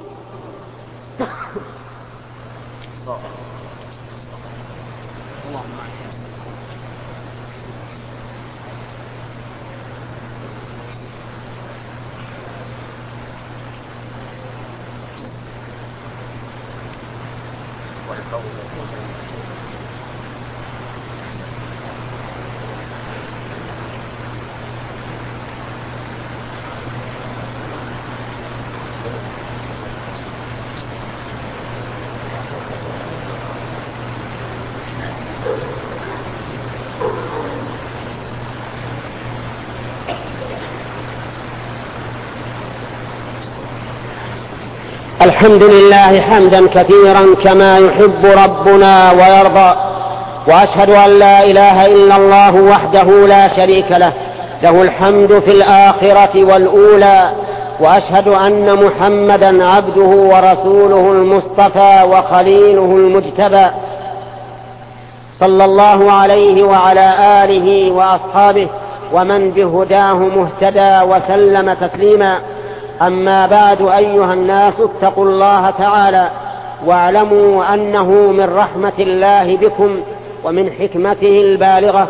Speaker 1: الحمد لله حمدا كثيرا كما يحب ربنا ويرضى، وأشهد أن لا إله إلا الله وحده لا شريك له، له الحمد في الآخرة والأولى، وأشهد أن محمدا عبده ورسوله المصطفى وخليله المجتبى، صلى الله عليه وعلى آله وأصحابه ومن بهداه مهتدى وسلم تسليما. أما بعد، أيها الناس اتقوا الله تعالى واعلموا أنه من رحمة الله بكم ومن حكمته البالغة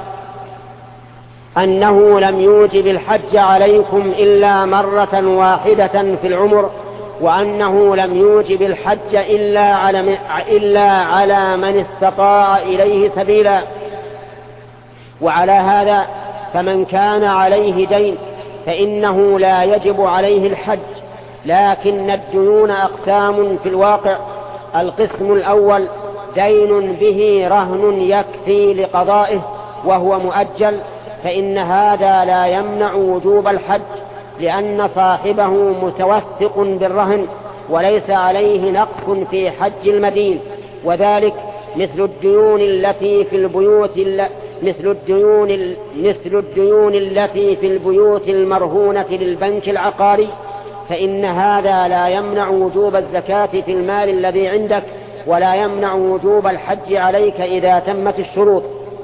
Speaker 1: أنه لم يوجب الحج عليكم إلا مرة واحدة في العمر، وأنه لم يوجب الحج إلا على, إلا على من استطاع إليه سبيلا. وعلى هذا فمن كان عليه دين فإنه لا يجب عليه الحج، لكن الديون أقسام في الواقع. القسم الأول دين به رهن يكفي لقضائه وهو مؤجل، فإن هذا لا يمنع وجوب الحج، لأن صاحبه متوثق بالرهن وليس عليه نقص في حج المدين، وذلك مثل الديون التي في البيوت مثل الديون مثل الديون التي في البيوت المرهونة للبنك العقاري، فإن هذا لا يمنع وجوب الزكاة في المال الذي عندك، ولا يمنع وجوب الحج عليك إذا تمت الشروط.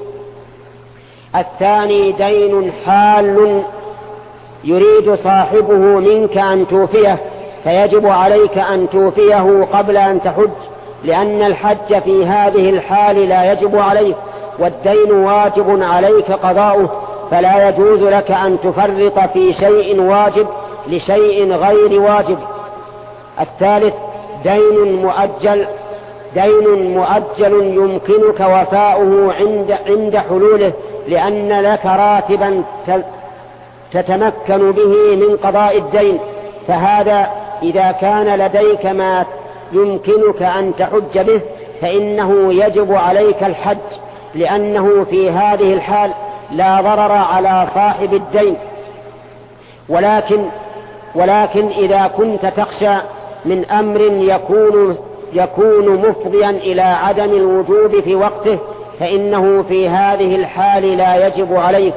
Speaker 1: الثاني دين حال يريد صاحبه منك أن توفيه، فيجب عليك أن توفيه قبل أن تحج، لأن الحج في هذه الحال لا يجب عليك، والدين واجب عليك قضاؤه، فلا يجوز لك أن تفرط في شيء واجب لشيء غير واجب. الثالث دين مؤجل دين مؤجل يمكنك وفاؤه عند عند حلوله، لأن لك راتبا تتمكن به من قضاء الدين، فهذا إذا كان لديك ما يمكنك أن تحج به فإنه يجب عليك الحج، لأنه في هذه الحال لا ضرر على صاحب الدين. ولكن ولكن إذا كنت تخشى من أمر يكون يكون مفضيا إلى عدم الوجوب في وقته، فإنه في هذه الحال لا يجب عليك.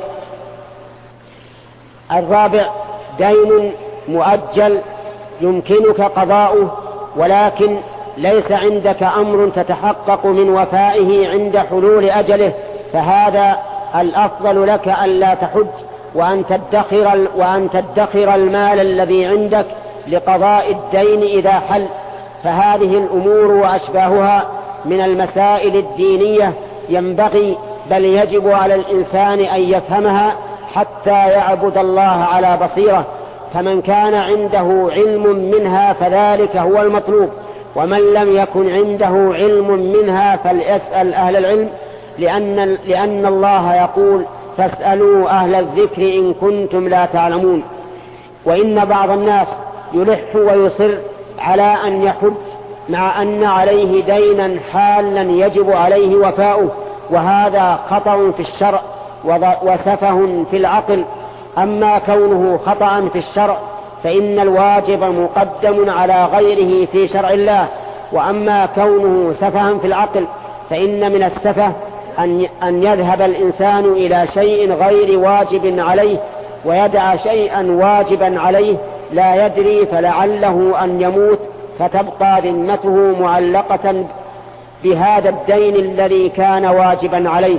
Speaker 1: الرابع دين مؤجل يمكنك قضاؤه، ولكن ليس عندك أمر تتحقق من وفائه عند حلول أجله، فهذا الأفضل لك ألا تحج، وأن تدخر, وأن تدخر المال الذي عندك لقضاء الدين إذا حل. فهذه الأمور وأشباهها من المسائل الدينية ينبغي بل يجب على الإنسان أن يفهمها حتى يعبد الله على بصيرة، فمن كان عنده علم منها فذلك هو المطلوب، ومن لم يكن عنده علم منها فليسأل أهل العلم، لأن, لأن الله يقول فاسألوا أهل الذكر إن كنتم لا تعلمون. وإن بعض الناس يلح ويصر على أن يحج مع أن عليه دينا حالا يجب عليه وفاؤه، وهذا خطأ في الشرع وسفه في العقل. أما كونه خطأ في الشرع فإن الواجب مقدم على غيره في شرع الله، وأما كونه سفها في العقل فإن من السفه أن يذهب الإنسان إلى شيء غير واجب عليه ويدع شيئا واجبا عليه لا يدري، فلعله أن يموت فتبقى ذمته معلقة بهذا الدين الذي كان واجبا عليه.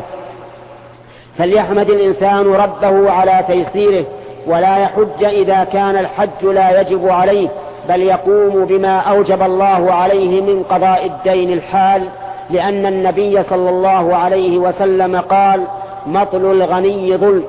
Speaker 1: فليحمد الإنسان ربه على تيسيره، ولا يحج إذا كان الحج لا يجب عليه، بل يقوم بما أوجب الله عليه من قضاء الدين الحال، لأن النبي صلى الله عليه وسلم قال مطل الغني ظلم.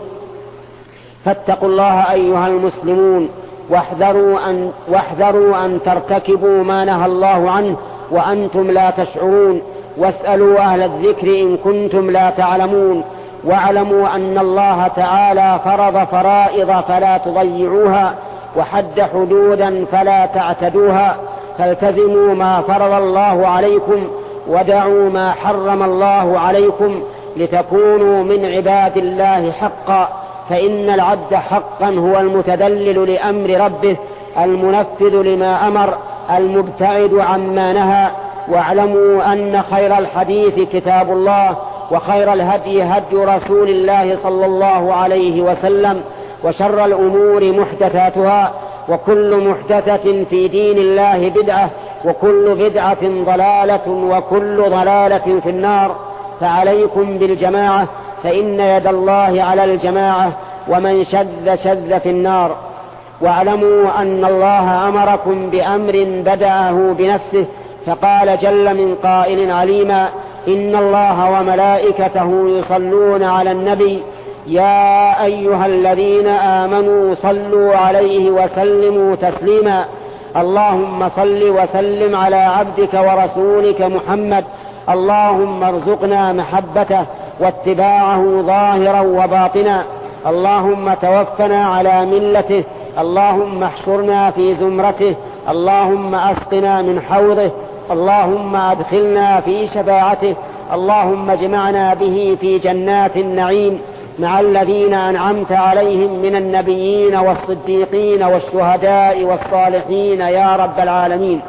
Speaker 1: فاتقوا الله أيها المسلمون، واحذروا أن, واحذروا أن ترتكبوا ما نهى الله عنه وأنتم لا تشعرون، واسألوا أهل الذكر إن كنتم لا تعلمون، واعلموا أن الله تعالى فرض فرائض فلا تضيعوها، وحد حدودا فلا تعتدوها، فالتزموا ما فرض الله عليكم ودعوا ما حرم الله عليكم لتكونوا من عباد الله حقا، فإن العبد حقا هو المتذلل لأمر ربه المنفذ لما أمر المبتعد عما نهى. واعلموا أن خير الحديث كتاب الله، وخير الهدي هدي رسول الله صلى الله عليه وسلم، وشر الأمور محدثاتها، وكل محدثة في دين الله بدعة، وكل بدعة ضلالة، وكل ضلالة في النار. فعليكم بالجماعة، فإن يد الله على الجماعة، ومن شذ شذ في النار. واعلموا أن الله أمركم بأمر بدأه بنفسه، فقال جل من قائل عليما إن الله وملائكته يصلون على النبي يا أيها الذين آمنوا صلوا عليه وسلموا تسليما. اللهم صل وسلم على عبدك ورسولك محمد، اللهم ارزقنا محبته واتباعه ظاهرا وباطنا، اللهم توفنا على ملته، اللهم احشرنا في زمرته، اللهم أسقنا من حوضه، اللهم أدخلنا في شفاعته، اللهم اجمعنا به في جنات النعيم مع الذين أنعمت عليهم من النبيين والصديقين والشهداء والصالحين يا رب العالمين.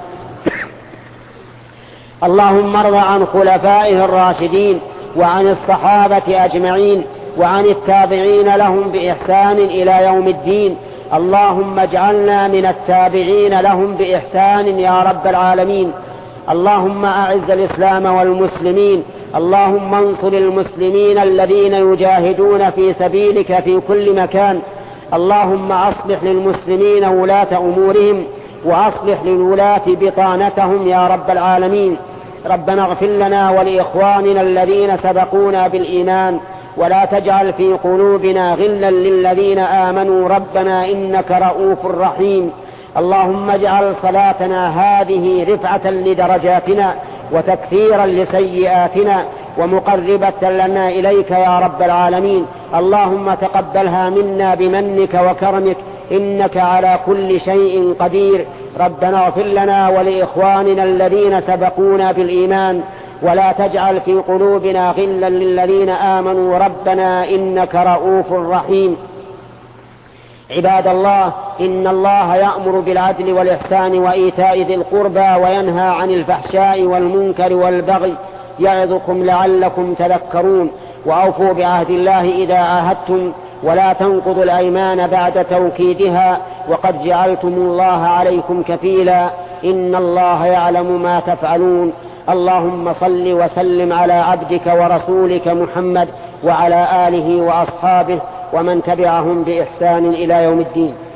Speaker 1: اللهم ارض عن خلفائه الراشدين وعن الصحابة أجمعين وعن التابعين لهم بإحسان إلى يوم الدين. اللهم اجعلنا من التابعين لهم بإحسان يا رب العالمين. اللهم أعز الإسلام والمسلمين، اللهم انصر المسلمين الذين يجاهدون في سبيلك في كل مكان. اللهم أصلح للمسلمين ولاة أمورهم، وأصلح للولاة بطانتهم يا رب العالمين. ربنا اغفر لنا ولإخواننا الذين سبقونا بالإيمان، ولا تجعل في قلوبنا غلا للذين آمنوا ربنا إنك رؤوف رحيم. اللهم اجعل صلاتنا هذه رفعة لدرجاتنا وتكفيرا لسيئاتنا ومقربة لنا إليك يا رب العالمين. اللهم تقبلها منا بمنك وكرمك، إنك على كل شيء قدير. ربنا اغفر لنا ولإخواننا الذين سبقونا بالإيمان، ولا تجعل في قلوبنا غلا للذين آمنوا ربنا إنك رؤوف رحيم. عباد الله، إن الله يأمر بالعدل والإحسان وإيتاء ذي القربى وينهى عن الفحشاء والمنكر والبغي، يعظكم لعلكم تذكرون. وأوفوا بعهد الله إذا عاهدتم، ولا تنقضوا الأيمان بعد توكيدها، وقد جعلتم الله عليكم كفيلا، إن الله يعلم ما تفعلون. اللهم صل وسلم على عبدك ورسولك محمد وعلى آله وأصحابه ومن تبعهم بإحسان إلى يوم الدين.